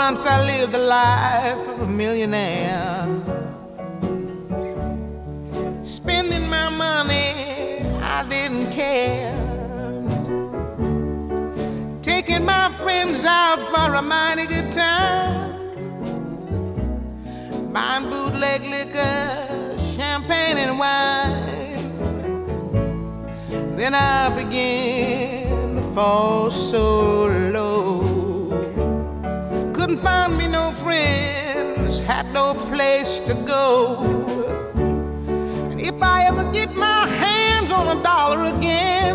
once I lived the life of a millionaire, spending my money, I didn't care. Taking my friends out for a mighty good time, buying bootleg liquor, champagne and wine. Then I began to fall so low. Couldn't find me no friends, had no place to go. And if I ever get my hands on a dollar again,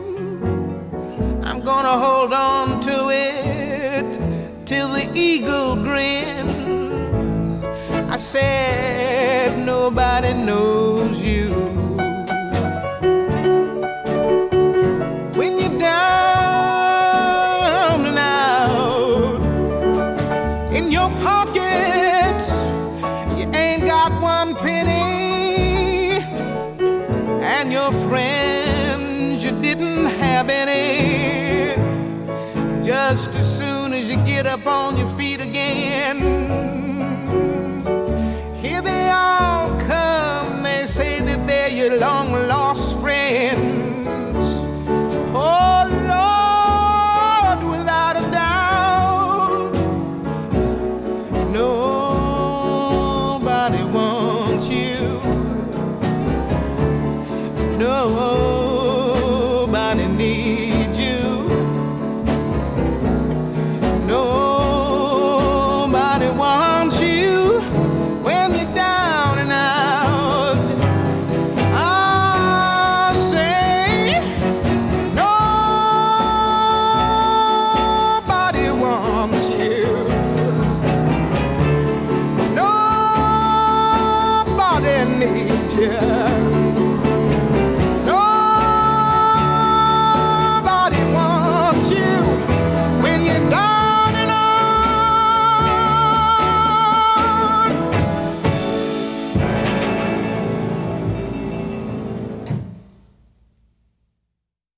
I'm gonna hold on to it till the eagle grin. I said, nobody knows you when you're down and out. In your pockets, you ain't got one penny, and your friends, you didn't have any. Just as soon as you get up on your feet again, here they all come. They say that they're your long-lost friends. Oh, Lord, without a doubt, nobody wants you.